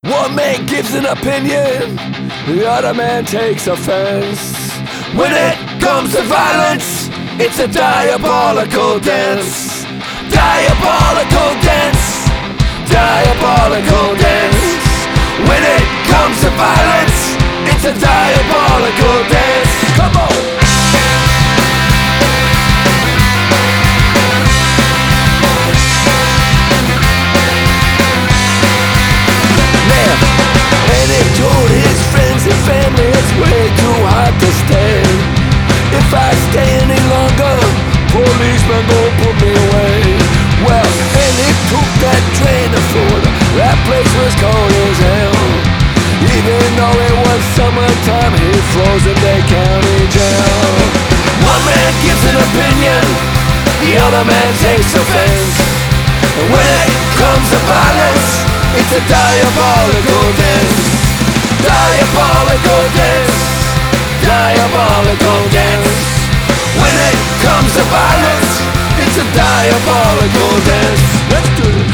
One man gives an opinion, the other man takes offense. When it comes to violence, it's a diabolical dance. Diabolical dance. Diabolical dance. When it comes to violence, it's a diabolical dance. Come on! Told his friends and family it's way too hard to stay. If I stay any longer, policemen gon' put me away. Well, and he took that train to Florida. That place was cold as hell. Even though it was summertime, he froze in the county jail. One man gives an opinion, the other man takes offense. And when it comes to violence, it's a diabolical dance. Diabolical dance. Diabolical dance. When it comes to violence, it's a diabolical dance. Let's do it.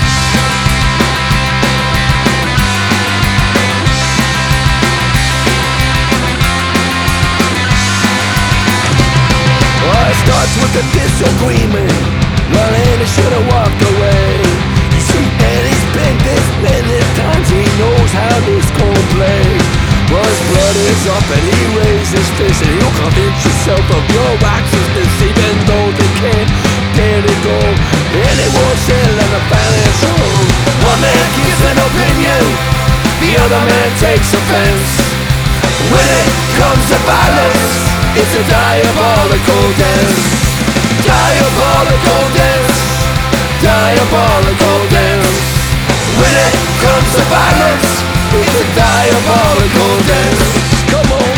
Well, it starts with a disagreement. Well, and he should've walked away. You see, and he's been this many times, he knows how this gon' play. Well, his blood is up and he raised his fist, and he'll convince yourself of your righteousness, even though they can't get it go. And it won't sell on the finance show. One man gives an opinion, the other man takes offense. When it comes to violence, it's a diabolical dance. Diabolical dance. Diabolical dance. When it comes to violence, it's a diabolical dance. Come on.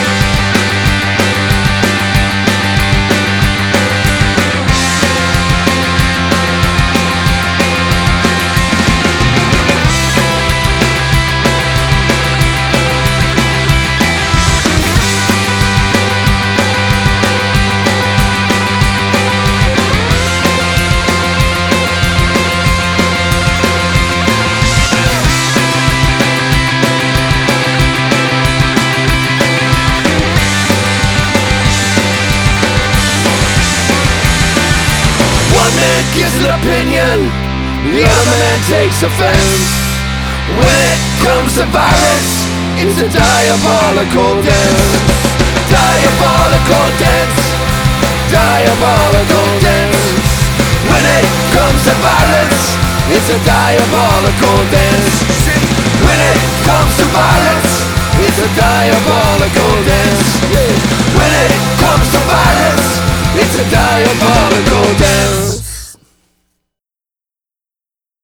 Gives an opinion, the other man takes offense. When it comes to violence, it's a diabolical dance. Diabolical dance. Diabolical dance. When it comes to violence, it's a diabolical dance. When it comes to violence, it's a diabolical